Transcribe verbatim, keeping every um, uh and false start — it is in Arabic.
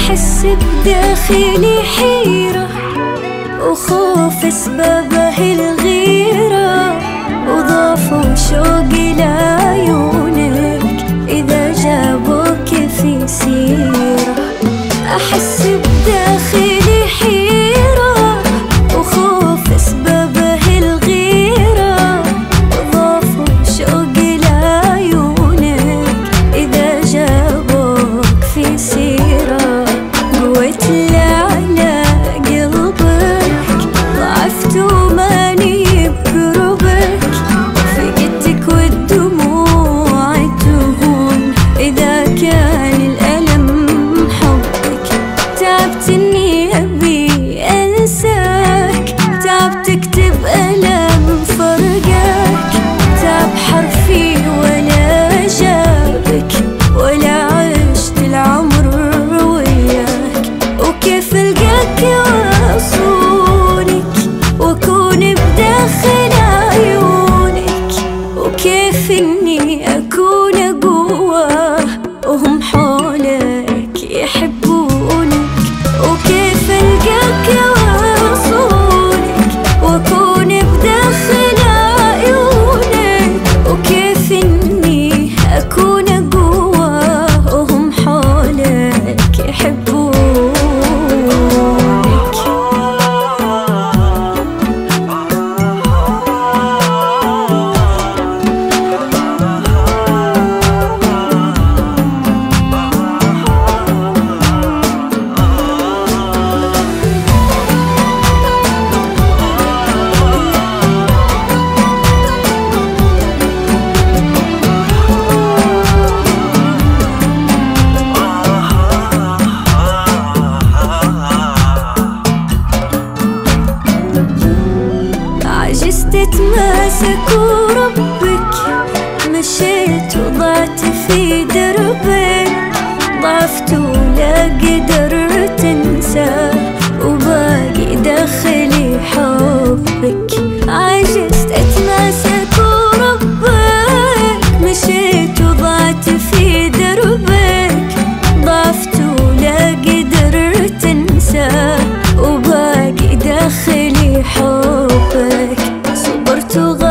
أحس بداخلي حيرة وخوف أسبابه الغيرة، وضعف شوقي لعيونك إذا جابوك في سيرة. أحس بداخلي حيرة وخوف أسبابه الغيرة، وضعف شوقي لعيونك إذا جابوك في سيرة. قويت على قلبك ضعفت وماني بقربك، فقدتك والدموع تهون إذا كان الألم حبك. تعبت إني أبي أنساك، تعبت أكتب ألم فرقك، تعب حرفي ولا جابك ولا عشت العمر وياك. وكيف ألقاك وأصونك وأكون بداخل عيونك، وكيف إني أكون قوة وهم حولك يحبونك. وكيف ألقاك وأصونك وأكون بداخل عيونك، وكيف إني أكون قوة وهم حولك يحبونك. عجزت اتماسك وربك، مشيت وضعت في دربك، ضعفت ولا قدرت انسى وباقي داخلي حبك. عجزت اتماسك وربك، مشيت وضعت في دربك، ضعفت ولا قدرت انسى وباقي داخلي حبك. صبرت